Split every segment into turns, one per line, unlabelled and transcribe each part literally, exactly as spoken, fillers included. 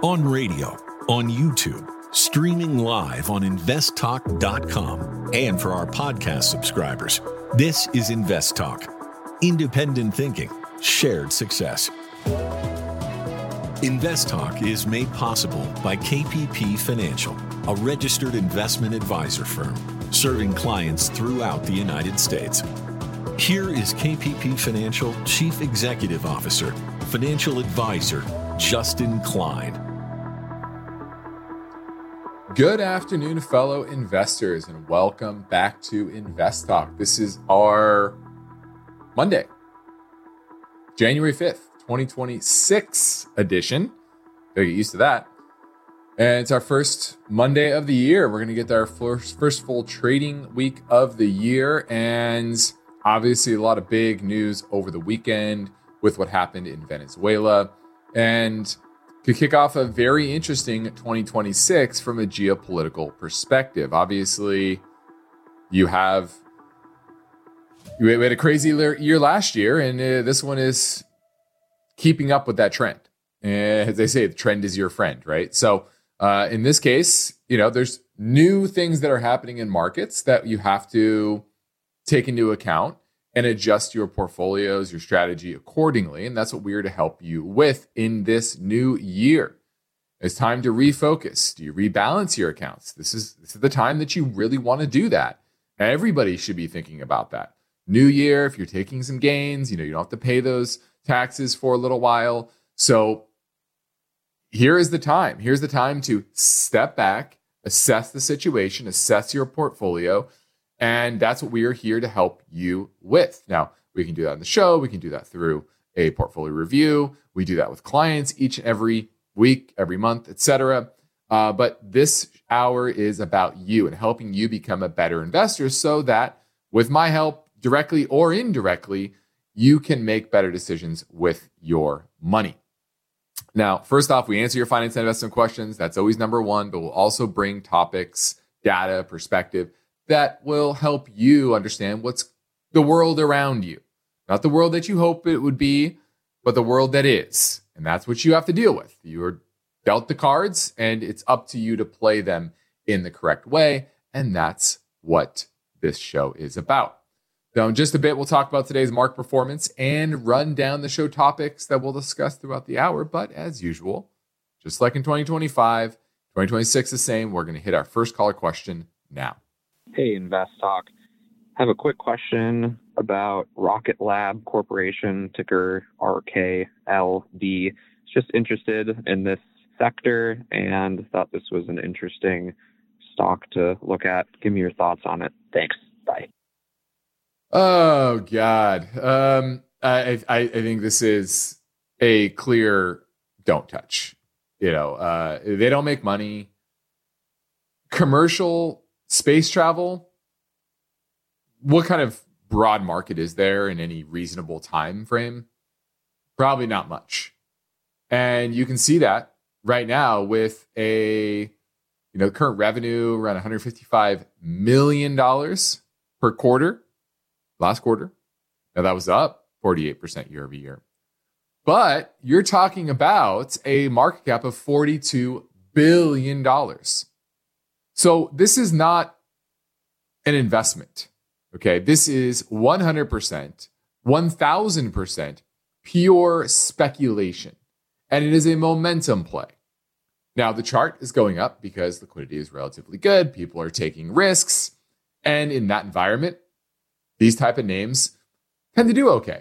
On radio, on YouTube, streaming live on invest talk dot com, and for our podcast subscribers. This is Invest Talk. Independent thinking, shared success. Invest Talk is made possible by K P P Financial, a registered investment advisor firm serving clients throughout the United States. Here is K P P Financial Chief Executive Officer, Financial Advisor, Justin Klein.
Good afternoon, fellow investors, and welcome back to Invest Talk. This is our Monday, January fifth, twenty twenty-six edition. Gotta get used to that. And it's our first Monday of the year. We're going to get our first, first full trading week of the year. And obviously a lot of big news over the weekend with what happened in Venezuela. And to kick off a very interesting twenty twenty-six from a geopolitical perspective. Obviously, you have you had a crazy year last year, and uh, this one is keeping up with that trend. And as they say, the trend is your friend, right? So uh, in this case, you know, there's new things that are happening in markets that you have to take into account and adjust your portfolios, your strategy accordingly. And that's what we're to help you with in this new year. It's time to refocus. Do you rebalance your accounts? This is, this is the time that you really want to do that. Everybody should be thinking about that. New year, if you're taking some gains, you know, you don't have to pay those taxes for a little while. So here is the time. Here's the time to step back, assess the situation, assess your portfolio. And that's what we are here to help you with. Now, we can do that on the show. We can do that through a portfolio review. We do that with clients each and every week, every month, et cetera. Uh, but this hour is about you and helping you become a better investor so that with my help, directly or indirectly, you can make better decisions with your money. Now, first off, we answer your finance and investment questions. That's always number one, but we'll also bring topics, data, perspective that will help you understand what's the world around you. Not the world that you hope it would be, but the world that is. And that's what you have to deal with. You are dealt the cards, and it's up to you to play them in the correct way. And that's what this show is about. Now, in just a bit, we'll talk about today's market performance and run down the show topics that we'll discuss throughout the hour. But as usual, just like in twenty twenty-five, twenty twenty-six the same. We're going to hit our first caller question now.
Hey, Invest Talk. I have a quick question about Rocket Lab Corporation, ticker R K L D. Just interested in this sector and thought this was an interesting stock to look at. Give me your thoughts on it. Thanks. Bye.
Oh, God. Um, I, I, I think this is a clear don't touch. You know, uh, they don't make money. Commercial space travel, what kind of broad market is there in any reasonable time frame? Probably not much. And you can see that right now with a, you know, current revenue around one hundred fifty-five million dollars per quarter, last quarter. Now that was up forty-eight percent year over year. But you're talking about a market cap of forty-two billion dollars. So this is not an investment, okay? This is one hundred percent, one thousand percent pure speculation. And it is a momentum play. Now, the chart is going up because liquidity is relatively good. People are taking risks. And in that environment, these type of names tend to do okay.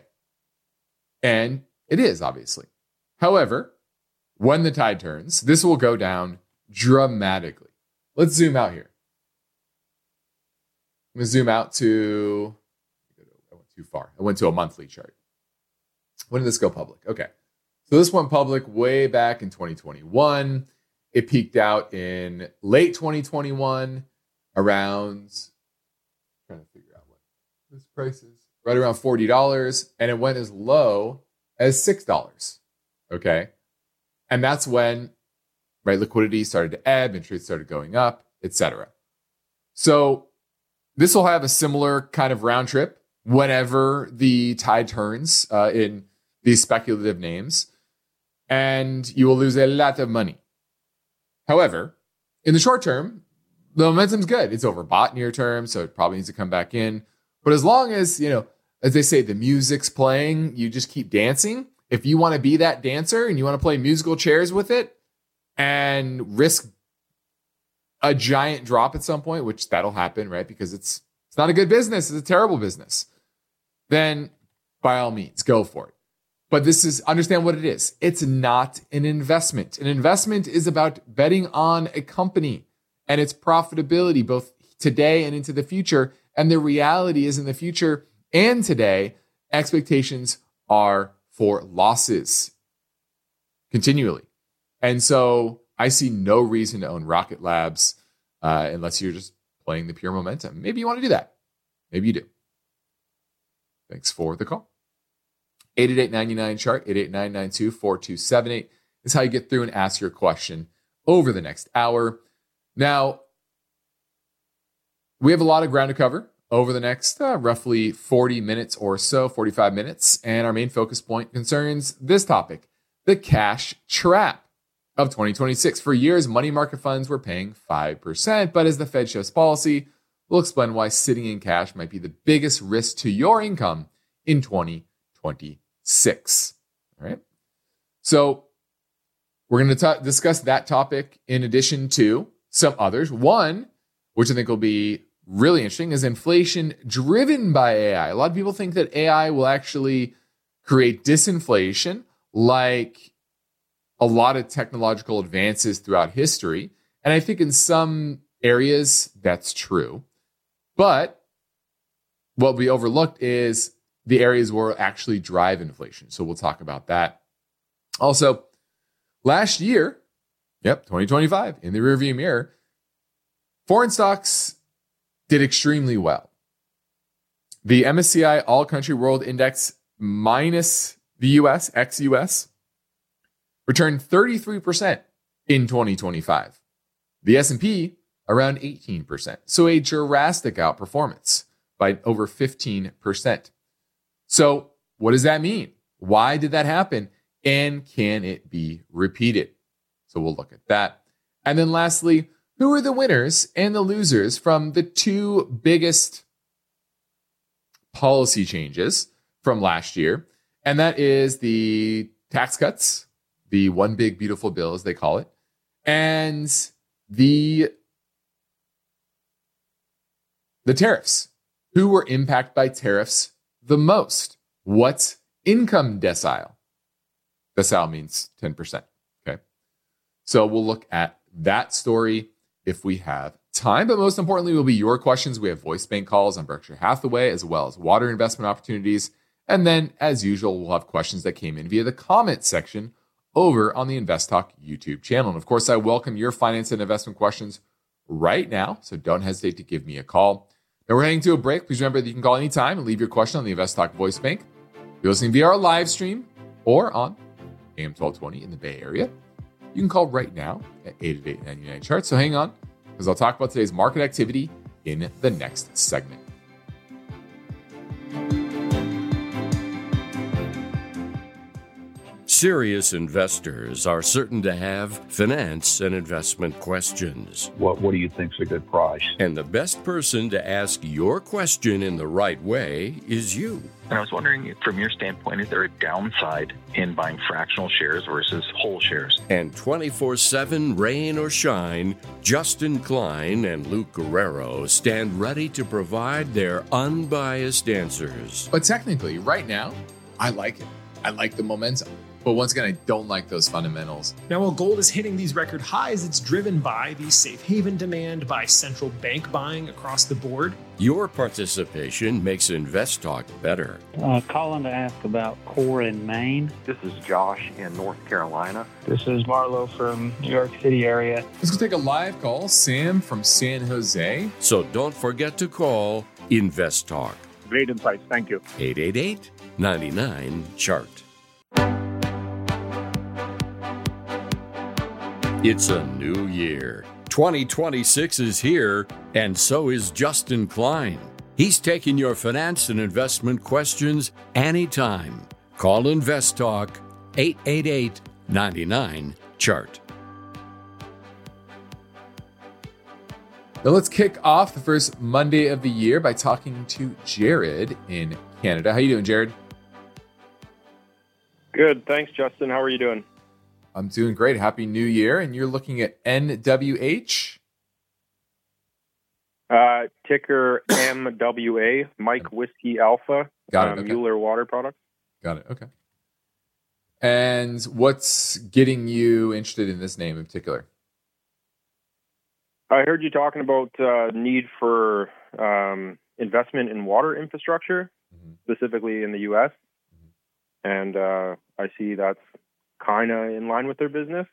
And it is, obviously. However, when the tide turns, this will go down dramatically. Let's zoom out here. I'm going to zoom out to, I went too far. I went to a monthly chart. When did this go public? Okay. So this went public way back in twenty twenty-one. It peaked out in late twenty twenty-one around, I'm trying to figure out what this price is, right around forty dollars. And it went as low as six dollars. Okay. And that's when, right, liquidity started to ebb, interest rates started going up, et cetera. So this will have a similar kind of round trip whenever the tide turns uh, in these speculative names, and you will lose a lot of money. However, in the short term, the momentum's good. It's overbought near term, so it probably needs to come back in. But as long as, you know, as they say, the music's playing, you just keep dancing. If you want to be that dancer and you want to play musical chairs with it and risk a giant drop at some point, which that'll happen, right? Because it's it's not a good business. It's a terrible business. Then by all means, go for it. But this is, understand what it is. It's not an investment. An investment is about betting on a company and its profitability, both today and into the future. And the reality is in the future and today, expectations are for losses continually. And so I see no reason to own Rocket Labs uh, unless you're just playing the pure momentum. Maybe you want to do that. Maybe you do. Thanks for the call. eight eight eight, nine nine, chart, eight eight nine, nine two, four two seven eight is how you get through and ask your question over the next hour. Now, we have a lot of ground to cover over the next uh, roughly forty minutes or so, forty-five minutes. And our main focus point concerns this topic, the cash trap of twenty twenty-six. For years, money market funds were paying five percent, but as the Fed shifts policy, we'll explain why sitting in cash might be the biggest risk to your income in twenty twenty-six. All right. So we're going to discuss that topic in addition to some others. One, which I think will be really interesting, is inflation driven by A I. A lot of people think that A I will actually create disinflation like a lot of technological advances throughout history. And I think in some areas that's true. But what we overlooked is the areas where it actually drive inflation. So we'll talk about that. Also, last year, yep, twenty twenty-five, in the rearview mirror, foreign stocks did extremely well. The M S C I All Country World Index minus the U S, ex-U S, returned thirty-three percent in twenty twenty-five. The S and P around eighteen percent. So a drastic outperformance by over fifteen percent. So what does that mean? Why did that happen? And can it be repeated? So we'll look at that. And then lastly, who are the winners and the losers from the two biggest policy changes from last year? And that is the tax cuts, the one big beautiful bill, as they call it, and the, the tariffs. Who were impacted by tariffs the most? What income decile? Decile means ten percent. Okay. So we'll look at that story if we have time. But most importantly, will be your questions. We have voice bank calls on Berkshire Hathaway, as well as water investment opportunities. And then, as usual, we'll have questions that came in via the comment section over on the Invest Talk YouTube channel. And of course, I welcome your finance and investment questions right now. So don't hesitate to give me a call. Now we're heading to a break. Please remember that you can call anytime and leave your question on the Invest Talk voice bank. If you're listening via our live stream or on A M twelve twenty in the Bay Area, you can call right now at eight eight eight, nine nine, chart. So hang on, because I'll talk about today's market activity in the next segment.
Serious investors are certain to have finance and investment questions.
What What do you think's a good price?
And the best person to ask your question in the right way is you.
And I was wondering, from your standpoint, is there a downside in buying fractional shares versus whole shares?
And twenty-four seven, rain or shine, Justin Klein and Luke Guerrero stand ready to provide their unbiased answers.
But technically, right now, I like it. I like the momentum. But once again, I don't like those fundamentals.
Now, while gold is hitting these record highs, it's driven by the safe haven demand, by central bank buying across the board.
Your participation makes Invest Talk better.
Uh, calling to ask about Core in Maine.
This is Josh in North Carolina.
This is Marlo from New York City area.
Let's go take a live call. Sam from San Jose.
So don't forget to call Invest Talk.
Great insights. Thank you.
eight eight eight, nine nine, chart. It's a new year. twenty twenty-six is here, and so is Justin Klein. He's taking your finance and investment questions anytime. Call Invest Talk, eight eight eight, nine nine, chart.
Now let's kick off the first Monday of the year by talking to Jared in Canada. How you doing, Jared?
Good. Thanks, Justin. How are you doing?
I'm doing great. Happy New Year. And you're looking at N W H?
Uh, ticker M W A, Mike Whiskey Alpha.
Got it.
Um,
Okay.
Mueller Water Products.
Got it. Okay. And what's getting you interested in this name in particular?
I heard you talking about uh, need for um, investment in water infrastructure, mm-hmm. specifically in the U S, mm-hmm. and uh, I see that's kind of in line with their business.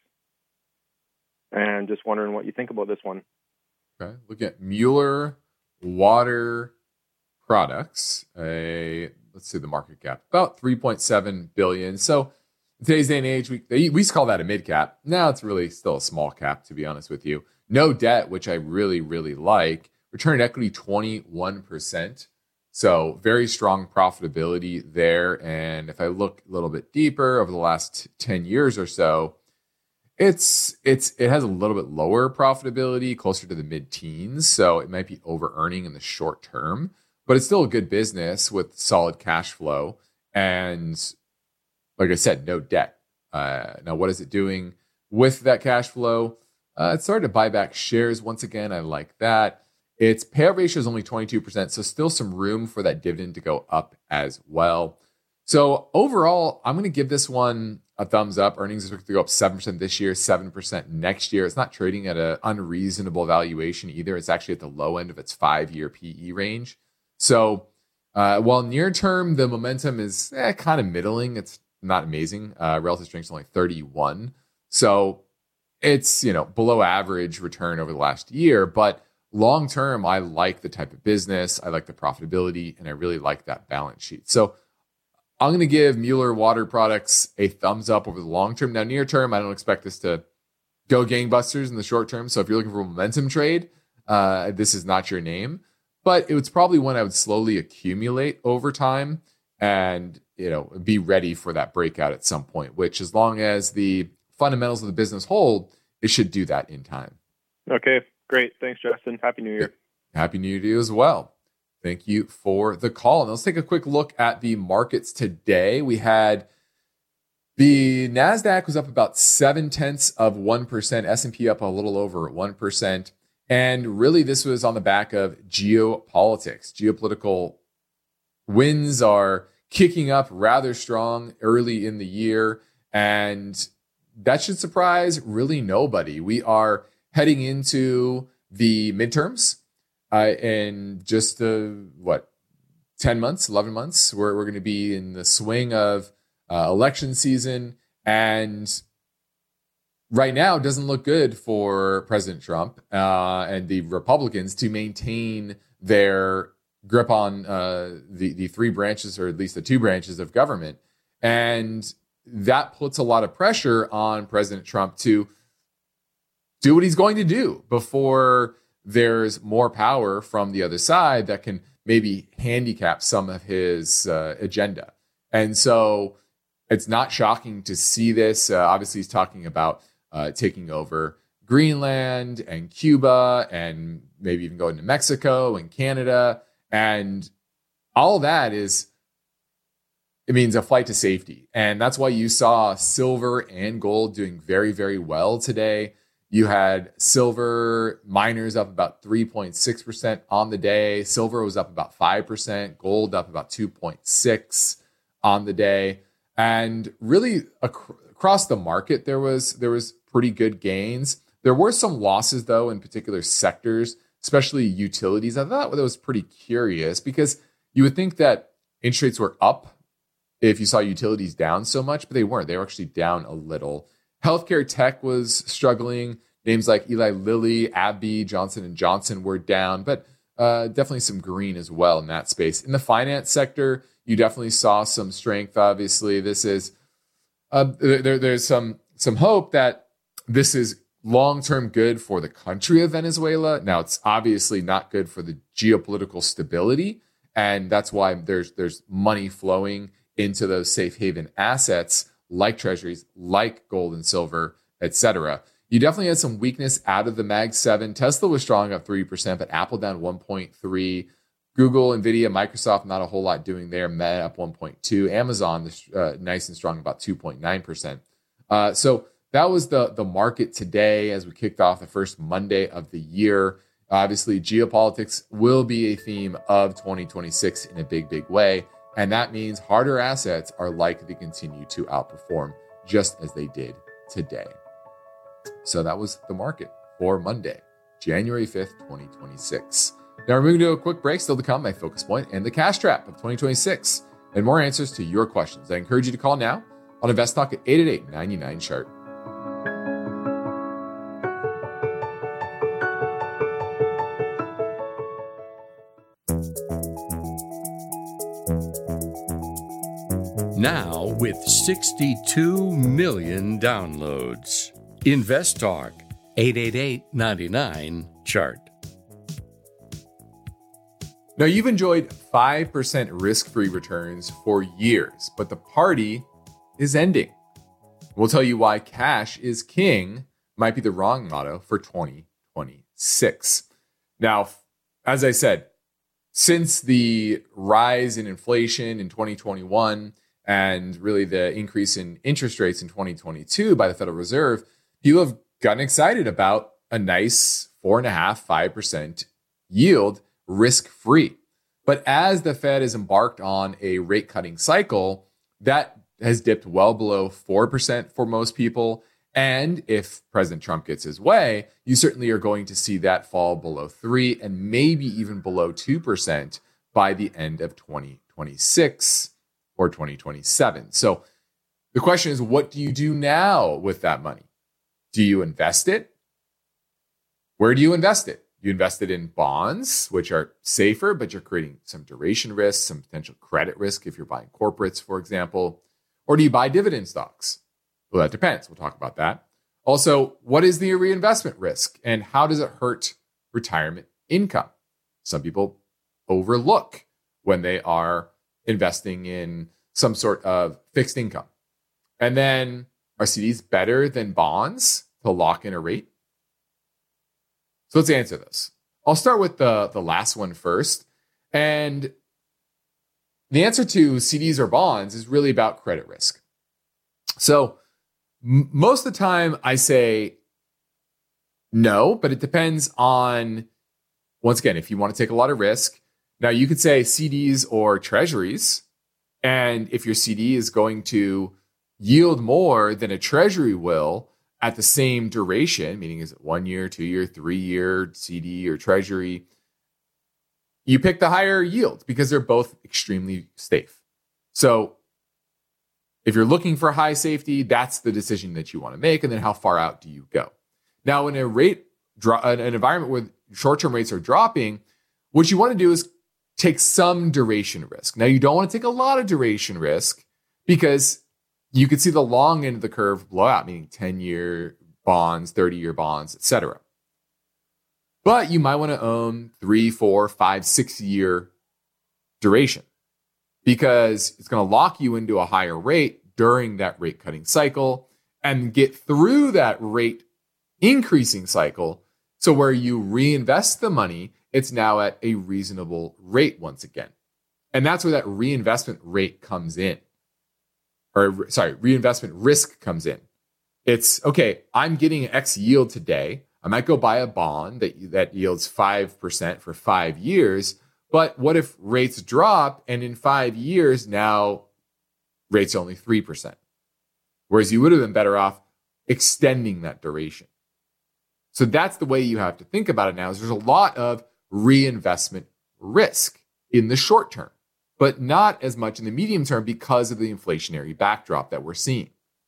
And just wondering what you think about this one.
Okay, look at Mueller Water Products. A let's see the market cap about three point seven billion. So in today's day and age, we we used to call that a mid cap. Now it's really still a small cap, to be honest with you. No debt, which I really really like. Return on equity twenty-one percent. So very strong profitability there. And if I look a little bit deeper over the last ten years or so, It's it's it has a little bit lower profitability, closer to the mid-teens, so it might be over-earning in the short term, but it's still a good business with solid cash flow and, like I said, no debt. Uh, now, what is it doing with that cash flow? Uh, it started to buy back shares once again. I like that. Its payout ratio is only twenty-two percent, so still some room for that dividend to go up as well. So overall, I'm going to give this one a thumbs up. Earnings are going to go up seven percent this year, seven percent next year. It's not trading at an unreasonable valuation either. It's actually at the low end of its five-year P E range. So uh, while near term, the momentum is eh, kind of middling. It's not amazing. Uh, relative strength is only thirty-one. So it's, you know, below average return over the last year. But long term, I like the type of business. I like the profitability, and I really like that balance sheet. So I'm going to give Mueller Water Products a thumbs up over the long term. Now, near term, I don't expect this to go gangbusters in the short term. So if you're looking for a momentum trade, uh, this is not your name. But it was probably one I would slowly accumulate over time and, you know, be ready for that breakout at some point, which as long as the fundamentals of the business hold, it should do that in time.
Okay, great. Thanks, Justin. Happy New Year.
Happy New Year to you as well. Thank you for the call. And let's take a quick look at the markets today. We had the NASDAQ was up about seven tenths of one percent, S and P up a little over one percent. And really, this was on the back of geopolitics. Geopolitical winds are kicking up rather strong early in the year. And that should surprise really nobody. We are heading into the midterms. Uh, in just, uh, what, ten months, eleven months, we're, we're going to be in the swing of uh, election season. And right now, it doesn't look good for President Trump uh, and the Republicans to maintain their grip on uh, the, the three branches, or at least the two branches of government. And that puts a lot of pressure on President Trump to do what he's going to do before there's more power from the other side that can maybe handicap some of his uh, agenda. And so it's not shocking to see this. Uh, obviously, he's talking about uh, taking over Greenland and Cuba and maybe even going to Mexico and Canada. And all that is, it means a flight to safety. And that's why you saw silver and gold doing very, very well today. You had silver miners up about three point six percent on the day. Silver was up about five percent. Gold up about two point six on the day. And really ac- across the market, there was there was pretty good gains. There were some losses, though, in particular sectors, especially utilities. I thought that was pretty curious because you would think that interest rates were up if you saw utilities down so much, but they weren't. They were actually down a little. Healthcare tech was struggling. Names like Eli Lilly, AbbVie, Johnson and Johnson were down, but uh, definitely some green as well in that space. In the finance sector, you definitely saw some strength. Obviously, this is uh, there, there's some some hope that this is long-term good for the country of Venezuela. Now, it's obviously not good for the geopolitical stability, and that's why there's there's money flowing into those safe haven assets like treasuries, like gold and silver, et cetera. You definitely had some weakness out of the Mag seven. Tesla was strong, up three percent, but Apple down one point three. Google, Nvidia, Microsoft, not a whole lot doing there. Meta up one point two. Amazon, uh, nice and strong, about two point nine percent. Uh, so that was the, the market today as we kicked off the first Monday of the year. Obviously, geopolitics will be a theme of twenty twenty-six in a big, big way. And that means harder assets are likely to continue to outperform just as they did today. So that was the market for Monday, January fifth, twenty twenty-six. Now we're moving to a quick break. Still to come, my focus point and the cash trap of twenty twenty-six, and more answers to your questions. I encourage you to call now on Invest Talk at eight eight eight, nine nine, chart.
Now with sixty-two million downloads. Invest Talk, eight eight eight, nine nine, chart.
Now, you've enjoyed five percent risk-free returns for years, but the party is ending. We'll tell you why cash is king might be the wrong motto for twenty twenty-six. Now, as I said, since the rise in inflation in twenty twenty-one and really the increase in interest rates in twenty twenty-two by the Federal Reserve, people have gotten excited about a nice four and a half, five percent yield risk-free. But as the Fed has embarked on a rate cutting cycle, that has dipped well below four percent for most people. And if President Trump gets his way, you certainly are going to see that fall below three and maybe even below two percent by the end of twenty twenty-six or twenty twenty-seven. So the question is, what do you do now with that money? Do you invest it? Where do you invest it? You invest it in bonds, which are safer, but you're creating some duration risk, some potential credit risk if you're buying corporates, for example. Or do you buy dividend stocks? Well, that depends. We'll talk about that. Also, what is the reinvestment risk and how does it hurt retirement income? Some people overlook when they are investing in some sort of fixed income. And then, are C Ds better than bonds to lock in a rate? So let's answer this. I'll start with the, the last one first. And the answer to C Ds or bonds is really about credit risk. So m- most of the time I say no, but it depends on, once again, if you want to take a lot of risk. Now you could say C Ds or treasuries. And if your C D is going to yield more than a treasury will at the same duration, meaning is it one year, two year, three year C D or treasury, you pick the higher yield because they're both extremely safe. So if you're looking for high safety, that's the decision that you want to make. And then how far out do you go? Now, in a rate, an environment where short-term rates are dropping, what you want to do is take some duration risk. Now, you don't want to take a lot of duration risk because you could see the long end of the curve blow out, meaning ten-year bonds, thirty-year bonds, et cetera. But you might want to own three, four, five, six-year duration because it's going to lock you into a higher rate during that rate cutting cycle and get through that rate increasing cycle. So where you reinvest the money, it's now at a reasonable rate once again. And that's where that reinvestment rate comes in. Or sorry, reinvestment risk comes in. It's, okay, I'm getting X yield today. I might go buy a bond that, that yields five percent for five years. But what if rates drop and in five years now rates are only three percent? Whereas you would have been better off extending that duration. So that's the way you have to think about it now, is there's a lot of reinvestment risk in the short term, but not as much in the medium term because of the inflationary backdrop that we're seeing.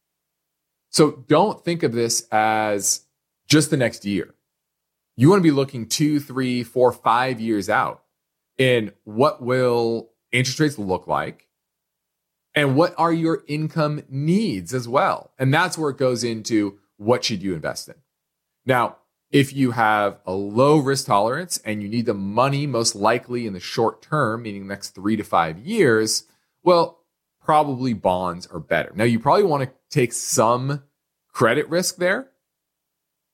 So don't think of this as just the next year. You want to be looking two, three, four, five years out in what will interest rates look like and what are your income needs as well. And that's where it goes into what should you invest in. Now, if you have a low risk tolerance and you need the money most likely in the short term, meaning the next three to five years, well, probably bonds are better. Now, you probably want to take some credit risk there,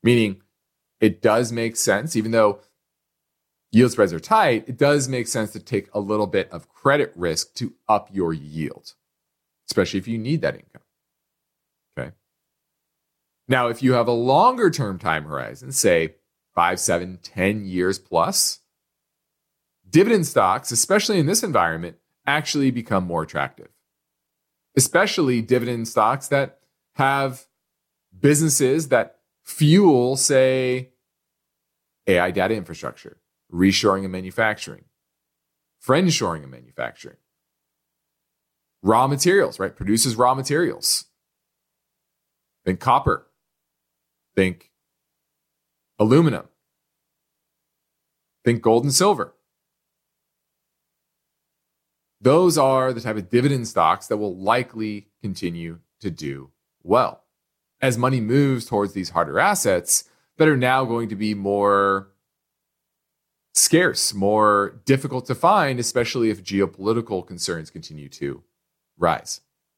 Meaning it does make sense, even though yield spreads are tight, it does make sense to take a little bit of credit risk to up your yield, especially if you need that income. Okay. Now, if you have a longer term time horizon, say five, seven, ten years plus, dividend stocks, especially in this environment, actually become more attractive. Especially dividend stocks that have businesses that fuel, say, A I data infrastructure, reshoring of manufacturing, friendshoring of manufacturing, raw materials, right? Produces raw materials. Think copper. Think aluminum. Think gold and silver. Those are the type of dividend stocks that will likely continue to do well as money moves towards these harder assets that are now going to be more scarce, more difficult to find, especially if geopolitical concerns continue to rise.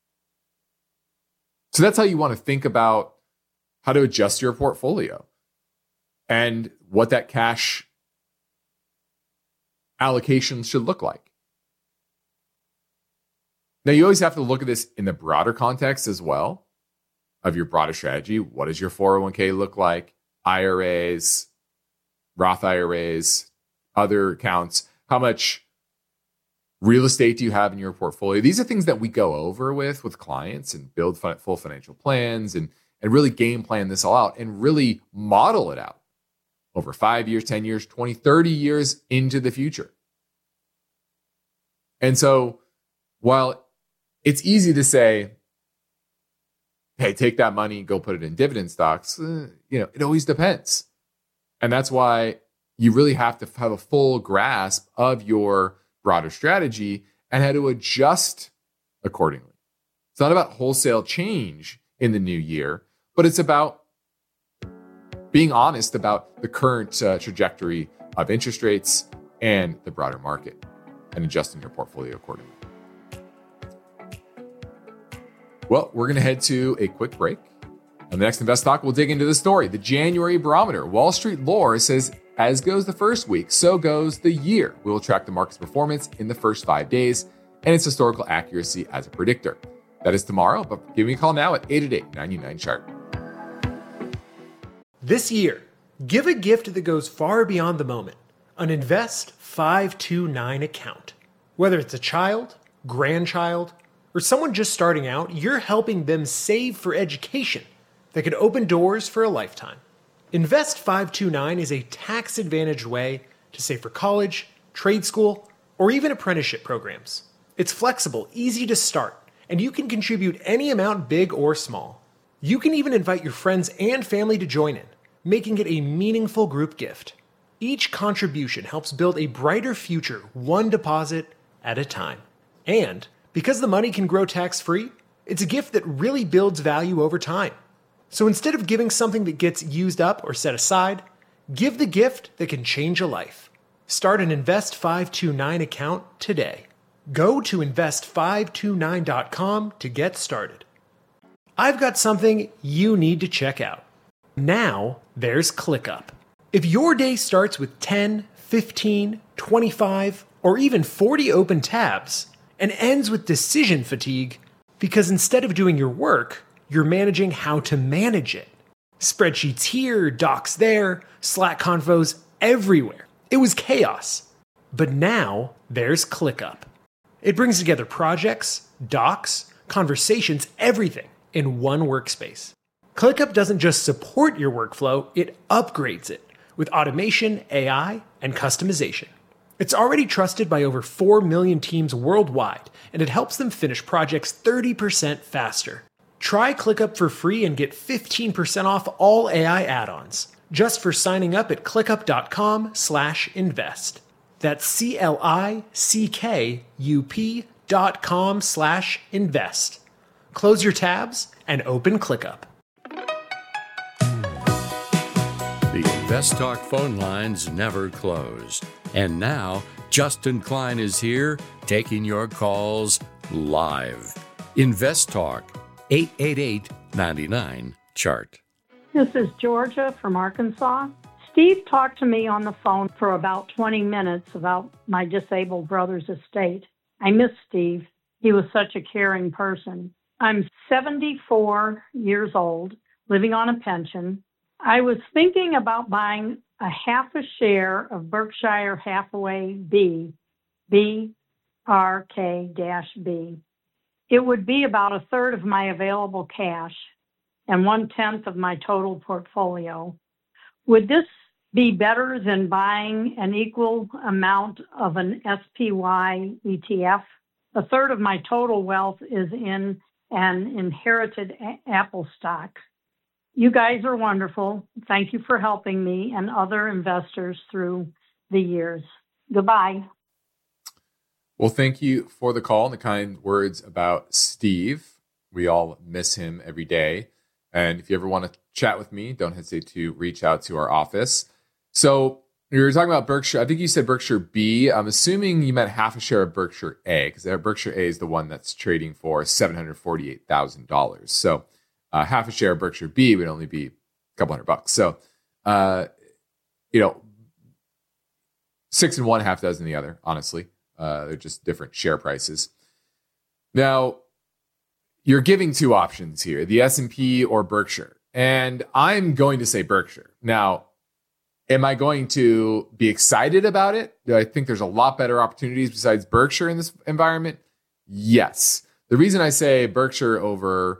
So that's how you want to think about how to adjust your portfolio and what that cash allocation should look like. Now, you always have to look at this in the broader context as well of your broader strategy. What does your four oh one k look like? I R As, Roth I R As, other accounts. How much real estate do you have in your portfolio? These are things that we go over with with clients and build full financial plans and, and really game plan this all out and really model it out over five years, ten years, twenty, thirty years into the future. And so while it's easy to say, hey, take that money, go put it in dividend stocks, uh, you know, it always depends. And that's why you really have to have a full grasp of your broader strategy and how to adjust accordingly. It's not about wholesale change in the new year, but it's about being honest about the current uh, trajectory of interest rates and the broader market and adjusting your portfolio accordingly. Well, we're going to head to a quick break. On the next Invest Talk, we'll dig into the story. The January barometer. Wall Street lore says, as goes the first week, so goes the year. We will track the market's performance in the first five days and its historical accuracy as a predictor. That is tomorrow, but give me a call now at eight eight eight, nine nine, chart.
This year, give a gift that goes far beyond the moment. An Invest five two nine account. Whether it's a child, grandchild, or someone just starting out, you're helping them save for education that could open doors for a lifetime. Invest five two nine is a tax-advantaged way to save for college, trade school, or even apprenticeship programs. It's flexible, easy to start, and you can contribute any amount, big or small. You can even invite your friends and family to join in, making it a meaningful group gift. Each contribution helps build a brighter future, one deposit at a time. And because the money can grow tax-free, it's a gift that really builds value over time. So instead of giving something that gets used up or set aside, give the gift that can change a life. Start an Invest five two nine account today. Go to invest five two nine dot com to get started. I've got something you need to check out. Now there's ClickUp. If your day starts with ten, fifteen, twenty-five, or even forty open tabs, and ends with decision fatigue because instead of doing your work, you're managing how to manage it. Spreadsheets here, docs there, Slack convos everywhere. It was chaos. But now there's ClickUp. It brings together projects, docs, conversations, everything in one workspace. ClickUp doesn't just support your workflow, it upgrades it with automation, A I, and customization. It's already trusted by over four million teams worldwide, and it helps them finish projects thirty percent faster. Try ClickUp for free and get fifteen percent off all A I add-ons, just for signing up at clickup.com slash invest. That's C-L-I-C-K-U-P dot com slash invest. Close your tabs and open ClickUp.
The Invest Talk phone lines never close. And now, Justin Klein is here, taking your calls live. Invest Talk, eight eight eight, nine nine, chart.
This is Georgia from Arkansas. Steve talked to me on the phone for about twenty minutes about my disabled brother's estate. I miss Steve. He was such a caring person. I'm seventy-four years old, living on a pension. I was thinking about buying a half a share of Berkshire Hathaway B, B R K B. It would be about a third of my available cash and one-tenth of my total portfolio. Would this be better than buying an equal amount of an S P Y E T F? A third of my total wealth is in an inherited a- Apple stock. You guys are wonderful. Thank you for helping me and other investors through the years. Goodbye.
Well, thank you for the call and the kind words about Steve. We all miss him every day. And if you ever want to chat with me, don't hesitate to reach out to our office. So you were talking about Berkshire. I think you said Berkshire B. I'm assuming you meant half a share of Berkshire A, because Berkshire A is the one that's trading for seven hundred forty-eight thousand dollars. So uh, half a share of Berkshire B would only be a couple hundred bucks. So, uh, you know, six and one, half dozen the other, honestly. Uh, they're just different share prices. Now, you're giving two options here, the S and P or Berkshire. And I'm going to say Berkshire. Now, am I going to be excited about it? Do I think there's a lot better opportunities besides Berkshire in this environment? Yes. The reason I say Berkshire over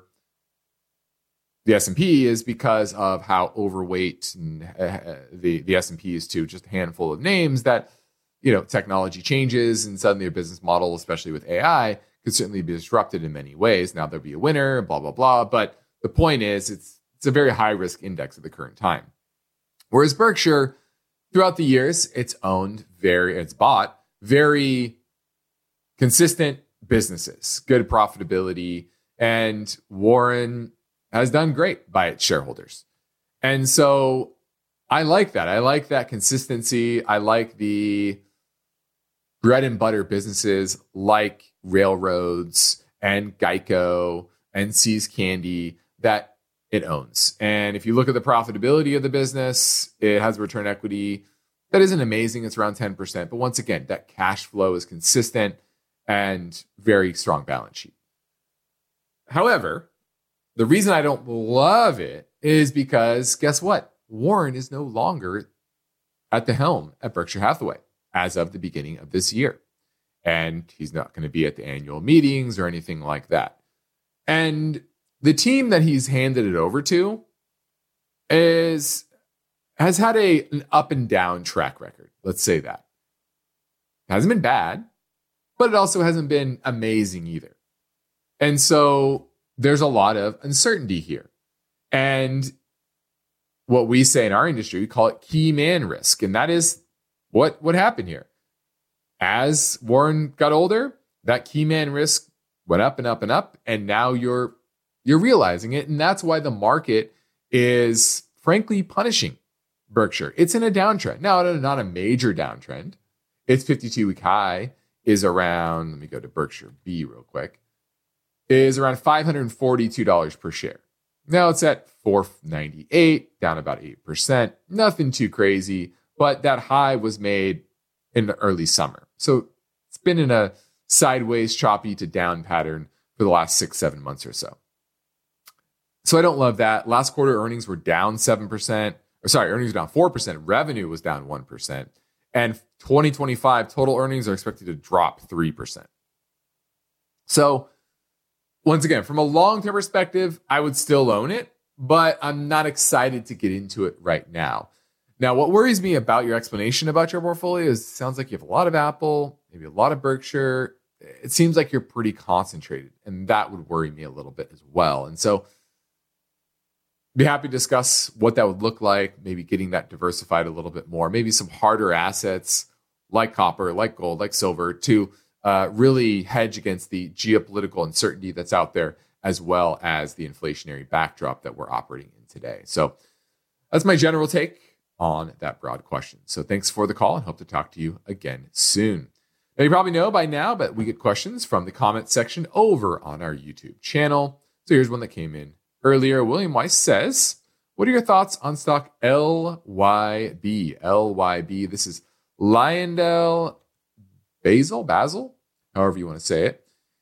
the S and P is because of how overweight uh, the, the S and P is to just a handful of names that, you know, technology changes and suddenly a business model, especially with A I, could certainly be disrupted in many ways. Now there'll be a winner, blah, blah, blah. But the point is it's it's a very high risk index at the current time. Whereas Berkshire, throughout the years, it's owned very, it's bought very consistent businesses, good profitability, and Warren has done great by its shareholders. And so I like that. I like that consistency. I like the bread and butter businesses like railroads and Geico and See's Candy that it owns. And if you look at the profitability of the business, it has a return equity that isn't amazing. It's around ten percent. But once again, that cash flow is consistent and very strong balance sheet. However, the reason I don't love it is because guess what? Warren is no longer at the helm at Berkshire Hathaway as of the beginning of this year. And he's not going to be at the annual meetings or anything like that. And the team that he's handed it over to is has had a, an up and down track record. Let's say that. It hasn't been bad, but it also hasn't been amazing either. And so there's a lot of uncertainty here. And what we say in our industry, we call it key man risk. And that is what, what happened here. As Warren got older, that key man risk went up and up and up. And now you're you're realizing it. And that's why the market is frankly punishing Berkshire. It's in a downtrend. Now, not a major downtrend. Its fifty-two week high is around, let me go to Berkshire B real quick, is around five hundred forty-two dollars per share. Now it's at four ninety-eight, down about eight percent. Nothing too crazy, but that high was made in the early summer. So it's been in a sideways, choppy to down pattern for the last six, seven months or so. So I don't love that. Last quarter earnings were down seven percent. Or sorry, earnings were down four percent. Revenue was down one percent. And twenty twenty-five total earnings are expected to drop three percent. So once again, from a long-term perspective, I would still own it, but I'm not excited to get into it right now. Now, what worries me about your explanation about your portfolio is it sounds like you have a lot of Apple, maybe a lot of Berkshire. It seems like you're pretty concentrated, and that would worry me a little bit as well. And so be happy to discuss what that would look like, maybe getting that diversified a little bit more, maybe some harder assets like copper, like gold, like silver to uh, really hedge against the geopolitical uncertainty that's out there, as well as the inflationary backdrop that we're operating in today. So that's my general take on that broad question. So thanks for the call and hope to talk to you again soon. Now, you probably know by now, but we get questions from the comment section over on our YouTube channel. So here's one that came in earlier. William Weiss says, What are your thoughts on stock L Y B? L Y B. This is Lyondell Basil, Basil, however you want to say it.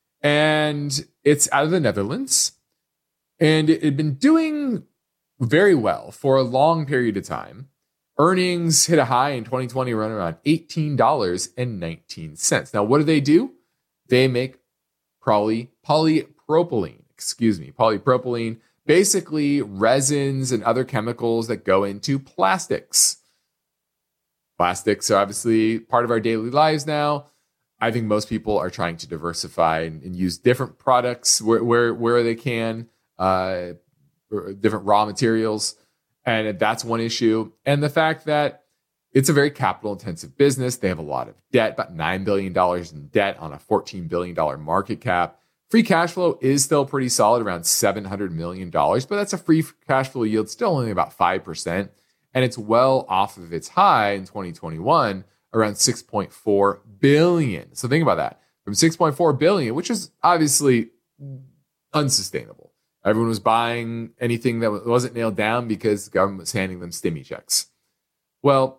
And it's out of the Netherlands. And it had been doing very well for a long period of time. Earnings hit a high in twenty twenty, around around eighteen dollars and nineteen cents. Now, what do they do? They make poly, polypropylene, excuse me, polypropylene, basically resins and other chemicals that go into plastics. Plastics are obviously part of our daily lives now. I think most people are trying to diversify and, and use different products where, where, where they can, uh, different raw materials. And that's one issue. And the fact that it's a very capital intensive business. They have a lot of debt, about nine billion dollars in debt on a fourteen billion dollars market cap. Free cash flow is still pretty solid, around seven hundred million dollars, but that's a free cash flow yield still only about five percent. And it's well off of its high in twenty twenty-one, around six point four billion dollars. So think about that. From six point four billion dollars, which is obviously unsustainable. Everyone was buying anything that wasn't nailed down because the government was handing them stimmy checks. Well,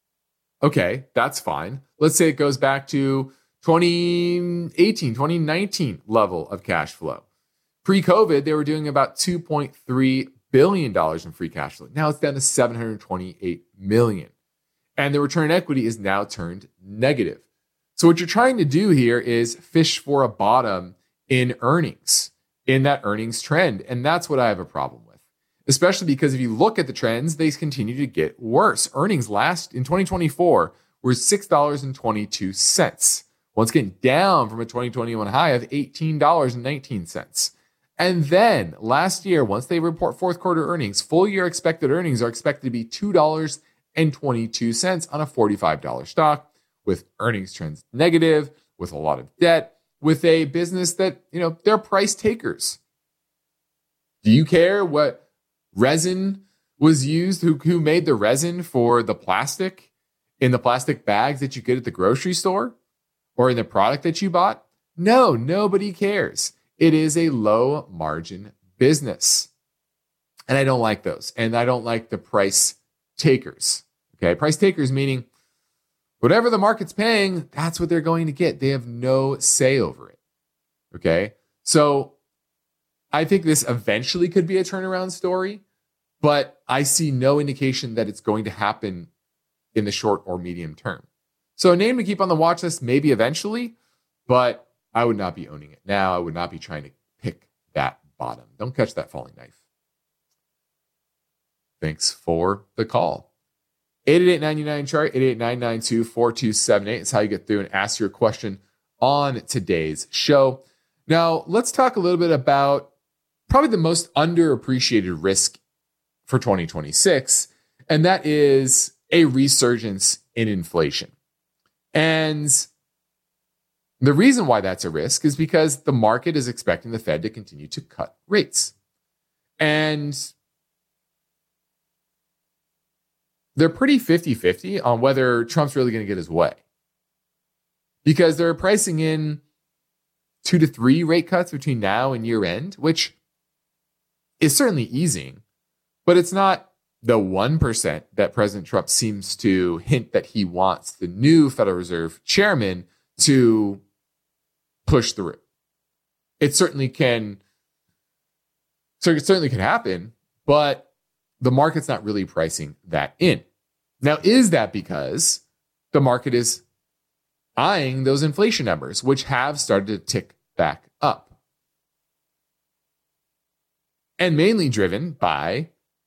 okay, that's fine. Let's say it goes back to twenty eighteen, twenty nineteen level of cash flow. Pre-COVID, they were doing about two point three billion dollars in free cash flow. Now it's down to seven hundred twenty-eight million dollars. And the return on equity is now turned negative. So what you're trying to do here is fish for a bottom in earnings, in that earnings trend. And that's what I have a problem with, especially because if you look at the trends, they continue to get worse. Earnings last in twenty twenty-four were six dollars and twenty-two cents. Once again, down from a twenty twenty-one high of eighteen dollars and nineteen cents. And then last year, once they report fourth quarter earnings, full year expected earnings are expected to be two dollars and twenty-two cents on a forty-five dollars stock, with earnings trends negative, with a lot of debt, with a business that, you know, they're price takers. Do you care what resin was used? Who, who made the resin for the plastic in the plastic bags that you get at the grocery store or in the product that you bought? No, nobody cares. It is a low margin business. And I don't like those. And I don't like the price takers. Okay. Price takers meaning whatever the market's paying, that's what they're going to get. They have no say over it. Okay. So I think this eventually could be a turnaround story, but I see no indication that it's going to happen in the short or medium term. So a name to keep on the watch list, maybe eventually, but I would not be owning it now. I would not be trying to pick that bottom. Don't catch that falling knife. Thanks for the call. eight eight eight, nine nine, chart, eight eight nine nine two, four two seven eight is how you get through and ask your question on today's show. Now, let's talk a little bit about probably the most underappreciated risk for twenty twenty-six, and that is a resurgence in inflation. And the reason why that's a risk is because the market is expecting the Fed to continue to cut rates. And they're pretty fifty-fifty on whether Trump's really going to get his way. Because they're pricing in two to three rate cuts between now and year end, which is certainly easing, but it's not the one percent that President Trump seems to hint that he wants the new Federal Reserve chairman to push through. It certainly can, so it certainly can happen, but the market's not really pricing that in. Now, is that because the market is eyeing those inflation numbers, which have started to tick back up? And mainly driven by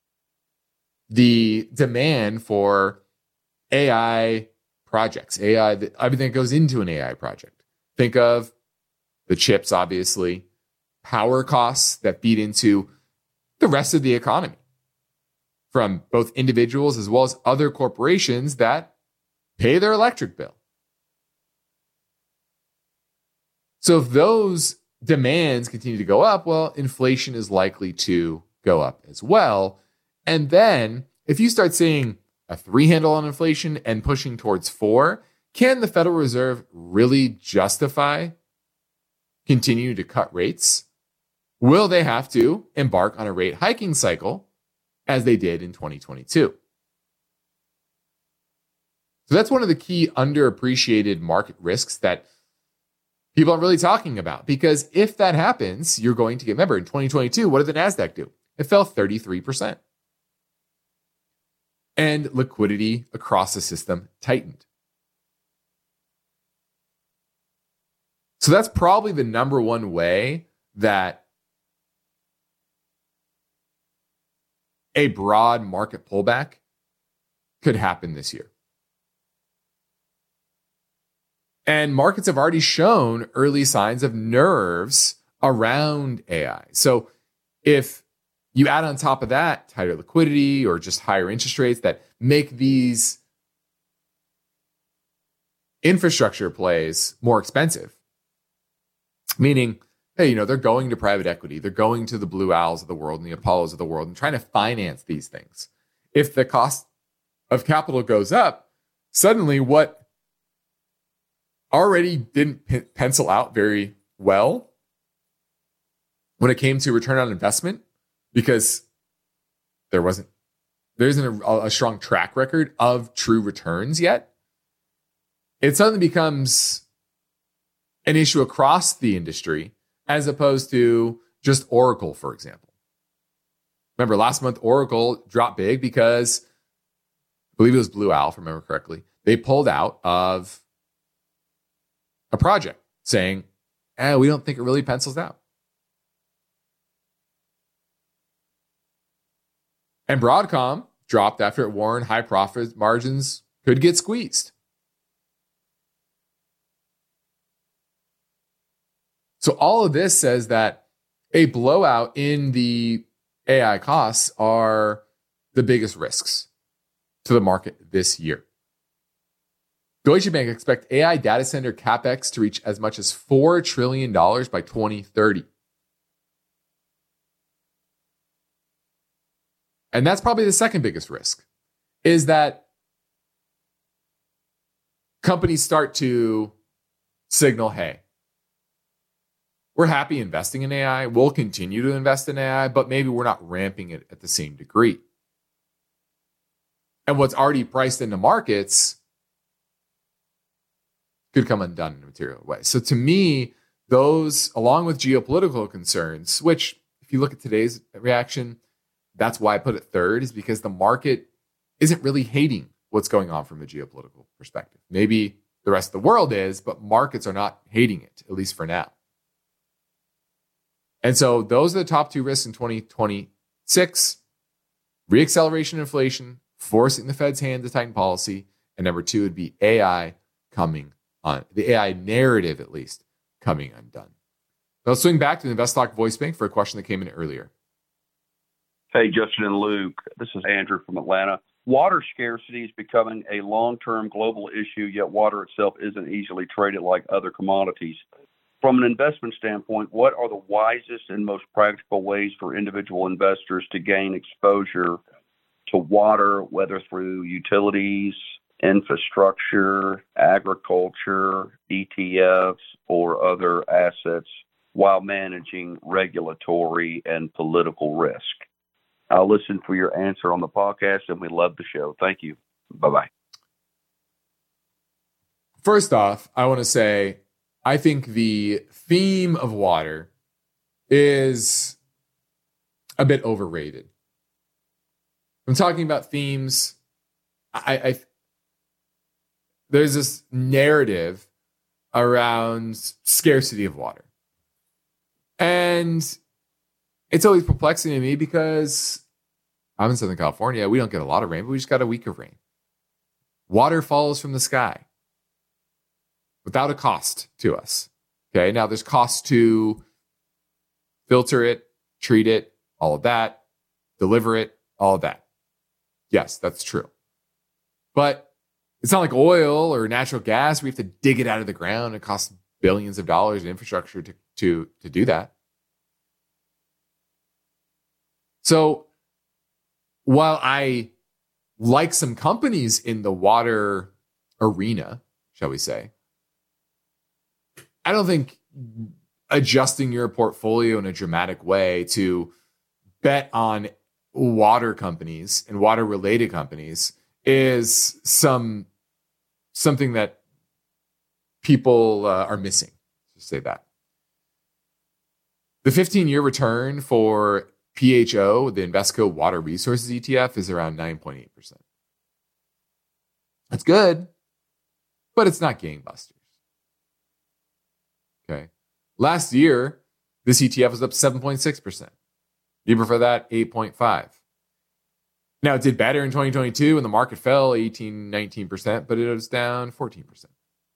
the demand for A I projects, A I, everything that goes into an A I project. Think of the chips, obviously, power costs that feed into the rest of the economy, from both individuals as well as other corporations that pay their electric bill. So if those demands continue to go up, well, inflation is likely to go up as well. And then if you start seeing a three handle on inflation and pushing towards four, can the Federal Reserve really justify continuing to cut rates? Will they have to embark on a rate hiking cycle as they did in twenty twenty-two. So that's one of the key underappreciated market risks that people aren't really talking about. Because if that happens, you're going to get, remember, in twenty twenty-two, what did the NASDAQ do? It fell thirty-three percent. And liquidity across the system tightened. So that's probably the number one way that a broad market pullback could happen this year. And markets have already shown early signs of nerves around A I. So if you add on top of that tighter liquidity or just higher interest rates that make these infrastructure plays more expensive, meaning, hey, you know, they're going to private equity, they're going to the Blue Owls of the world and the Apollos of the world and trying to finance these things. If the cost of capital goes up, suddenly what already didn't p- pencil out very well when it came to return on investment, because there wasn't, there isn't a, a strong track record of true returns yet, it suddenly becomes an issue across the industry as opposed to just Oracle, for example. Remember, last month, Oracle dropped big because I believe it was Blue Owl, if I remember correctly. They pulled out of a project saying, eh, we don't think it really pencils out. And Broadcom dropped after it warned high profit margins could get squeezed. So all of this says that a blowout in the A I costs are the biggest risks to the market this year. Deutsche Bank expects A I data center capex to reach as much as four trillion dollars by twenty thirty. And that's probably the second biggest risk, is that companies start to signal, hey, we're happy investing in A I. We'll continue to invest in A I, but maybe we're not ramping it at the same degree. And what's already priced into markets could come undone in a material way. So to me, those, along with geopolitical concerns, which if you look at today's reaction, that's why I put it third, is because the market isn't really hating what's going on from a geopolitical perspective. Maybe the rest of the world is, but markets are not hating it, at least for now. And so those are the top two risks in twenty twenty-six. Reacceleration inflation, forcing the Fed's hand to tighten policy. And number two would be A I coming on, the A I narrative at least, coming undone. Let's swing back to the InvestTalk voice bank for a question that came in earlier.
Hey, Justin and Luke. This is Andrew from Atlanta. Water scarcity is becoming a long-term global issue, yet water itself isn't easily traded like other commodities. From an investment standpoint, what are the wisest and most practical ways for individual investors to gain exposure to water, whether through utilities, infrastructure, agriculture, E T Fs, or other assets, while managing regulatory and political risk? I'll listen for your answer on the podcast, and we love the show. Thank you. Bye-bye.
First off, I want to say, I think the theme of water is a bit overrated. I'm talking about themes. I, I there's this narrative around scarcity of water. And it's always perplexing to me because I'm in Southern California. We don't get a lot of rain, but we just got a week of rain. Water falls from the sky without a cost to us. Okay, now there's costs to filter it, treat it, all of that, deliver it, all of that. Yes, that's true. But it's not like oil or natural gas where you have to dig it out of the ground. It costs billions of dollars in infrastructure to, to, to do that. So while I like some companies in the water arena, shall we say, I don't think adjusting your portfolio in a dramatic way to bet on water companies and water related companies is some something that people uh, are missing. Just say that. The fifteen-year return for P H O, the Invesco Water Resources E T F, is around nine point eight percent. That's good, but it's not gangbusters. Okay. Last year, this E T F was up seven point six percent. Year before that, eight point five. Now, it did better in twenty twenty-two, and the market fell eighteen, nineteen percent, but it was down fourteen percent.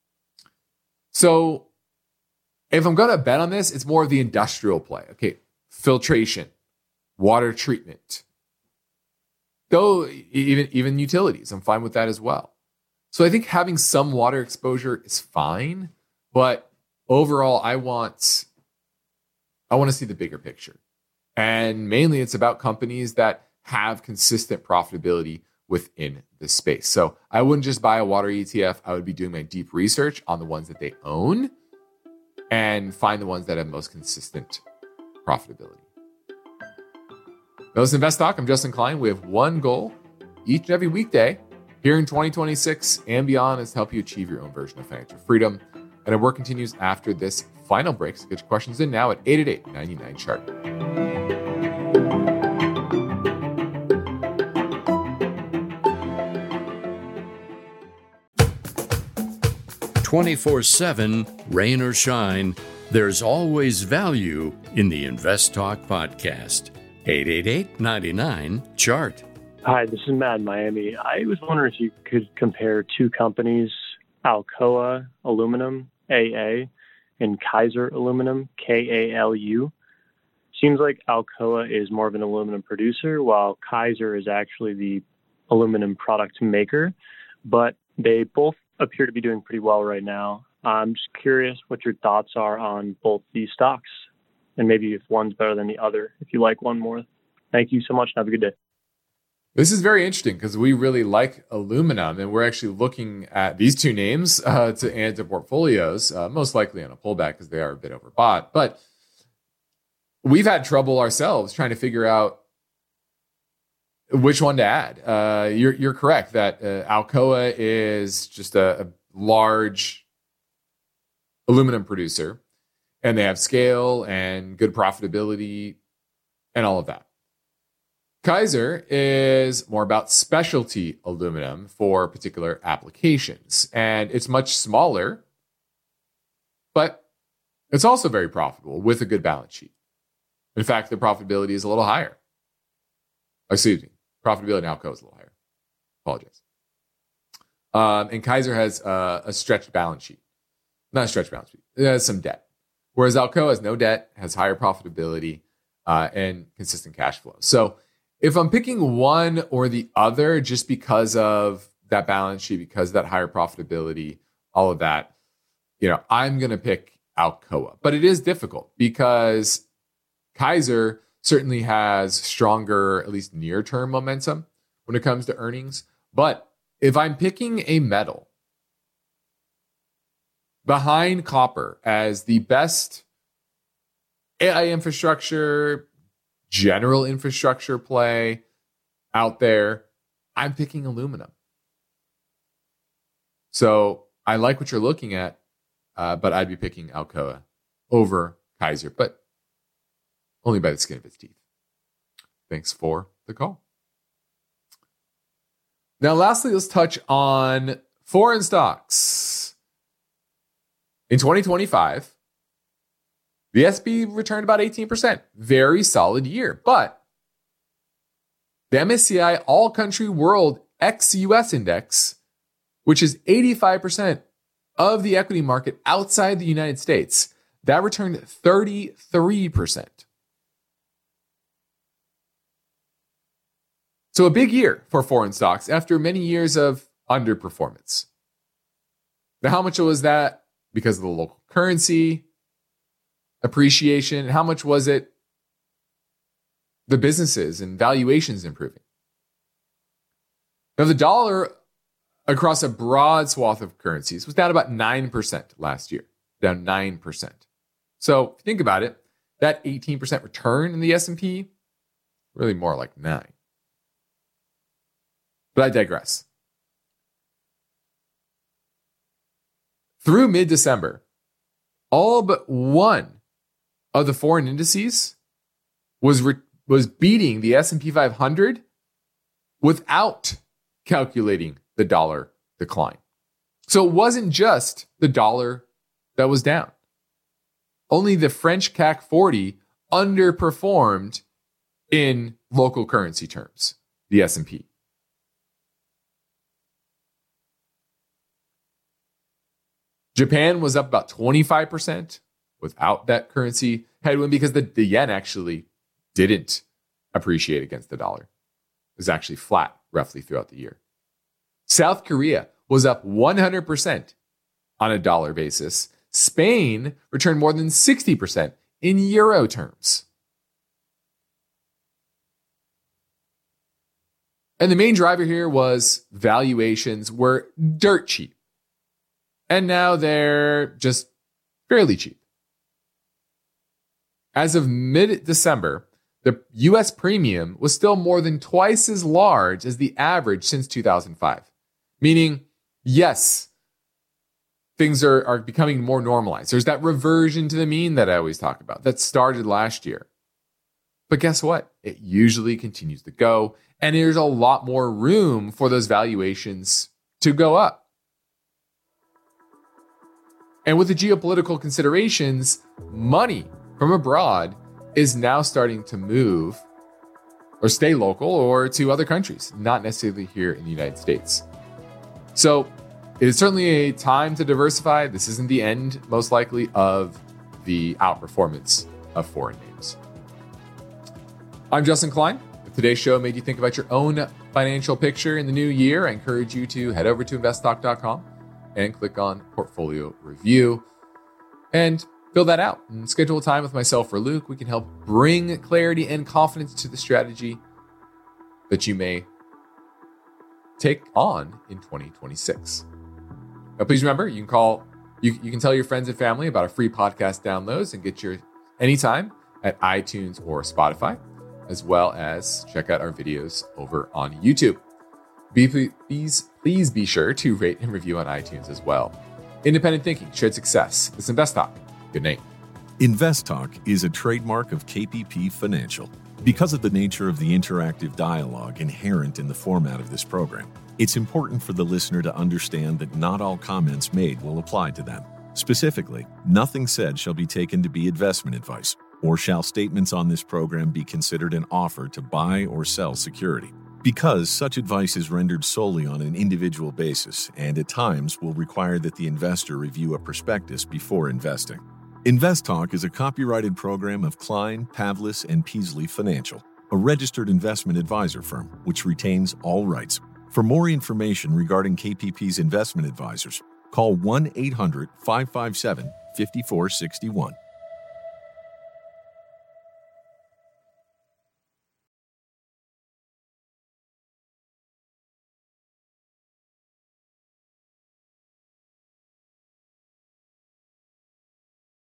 So, if I'm going to bet on this, it's more of the industrial play. Okay, filtration, water treatment. Though, even, even utilities, I'm fine with that as well. So I think having some water exposure is fine, but overall, I want, I want to see the bigger picture. And mainly it's about companies that have consistent profitability within the space. So I wouldn't just buy a water E T F. I would be doing my deep research on the ones that they own and find the ones that have most consistent profitability. That was Invest Talk. I'm Justin Klein. We have one goal each and every weekday here in twenty twenty-six and beyond is to help you achieve your own version of financial freedom. And our work continues after this final break. So get your questions in now at eight eight eight, nine nine, chart.
twenty-four seven, rain or shine, there's always value in the Invest Talk podcast. eight eight eight, nine nine, chart.
Hi, this is Matt in Miami. I was wondering if you could compare two companies, Alcoa Aluminum, A A, and Kaiser Aluminum, K A L U. Seems like Alcoa is more of an aluminum producer, while Kaiser is actually the aluminum product maker. But they both appear to be doing pretty well right now. I'm just curious what your thoughts are on both these stocks, and maybe if one's better than the other, if you like one more. Thank you so much, and have a good day.
This is very interesting because we really like aluminum, and we're actually looking at these two names uh, to add to portfolios, uh, most likely on a pullback because they are a bit overbought. But we've had trouble ourselves trying to figure out which one to add. Uh, you're, you're correct that uh, Alcoa is just a, a large aluminum producer, and they have scale and good profitability and all of that. Kaiser is more about specialty aluminum for particular applications, and it's much smaller, but it's also very profitable with a good balance sheet. In fact, the profitability is a little higher. Excuse me, profitability in Alcoa is a little higher. Apologize. Um, and Kaiser has uh, a stretched balance sheet. Not a stretched balance sheet. It has some debt. Whereas Alcoa has no debt, has higher profitability, uh, and consistent cash flow. So if I'm picking one or the other just because of that balance sheet, because of that higher profitability, all of that, you know, I'm going to pick Alcoa. But it is difficult because Kaiser certainly has stronger, at least near-term momentum when it comes to earnings. But if I'm picking a metal behind copper as the best A I infrastructure, general infrastructure play out there, I'm picking aluminum. So I like what you're looking at, uh, but I'd be picking Alcoa over Kaiser, but only by the skin of its teeth. Thanks for the call. Now, lastly, let's touch on foreign stocks. In twenty twenty-five, the S and P returned about eighteen percent. Very solid year. But the M S C I All Country World ex-U S Index, which is eighty-five percent of the equity market outside the United States, that returned thirty-three percent. So a big year for foreign stocks after many years of underperformance. Now, how much was that because of the local currency appreciation? How much was it the businesses and valuations improving? Now, the dollar across a broad swath of currencies was down about nine percent last year, down nine percent. So if you think about it, that eighteen percent return in the S and P Really more like nine. But I digress. Through mid-December, all but one of the foreign indices was re- was beating the S and P five hundred without calculating the dollar decline. So it wasn't just the dollar that was down. Only the French C A C forty underperformed in local currency terms, the S and P. Japan was up about twenty-five percent without that currency headwind because the, the yen actually didn't appreciate against the dollar. It was actually flat roughly throughout the year. South Korea was up one hundred percent on a dollar basis. Spain returned more than sixty percent in euro terms. And the main driver here was valuations were dirt cheap. And now they're just fairly cheap. As of mid-December, the U S premium was still more than twice as large as the average since two thousand five. Meaning, yes, things are, are becoming more normalized. There's that reversion to the mean that I always talk about that started last year. But guess what? It usually continues to go, and there's a lot more room for those valuations to go up. And with the geopolitical considerations, money from abroad is now starting to move or stay local or to other countries, not necessarily here in the United States. So it is certainly a time to diversify. This isn't the end, most likely, of the outperformance of foreign names. I'm Justin Klein. If today's show made you think about your own financial picture in the new year, I encourage you to head over to invest talk dot com and click on Portfolio Review and fill that out and schedule a time with myself or Luke. We can help bring clarity and confidence to the strategy that you may take on in twenty twenty-six. Now, please remember, you can call, you, you can tell your friends and family about our free podcast downloads and get your anytime at iTunes or Spotify, as well as check out our videos over on YouTube. Be, please, please be sure to rate and review on iTunes as well. Independent thinking, shared success. This is Invest Talk. Good night.
Invest Talk is a trademark of K P P Financial. Because of the nature of the interactive dialogue inherent in the format of this program, it's important for the listener to understand that not all comments made will apply to them. Specifically, nothing said shall be taken to be investment advice, or shall statements on this program be considered an offer to buy or sell security. Because such advice is rendered solely on an individual basis and at times will require that the investor review a prospectus before investing. Invest Talk is a copyrighted program of Klein, Pavlis, and Peasley Financial, a registered investment advisor firm which retains all rights. For more information regarding K P P's investment advisors, call one eight hundred five five seven five four six one.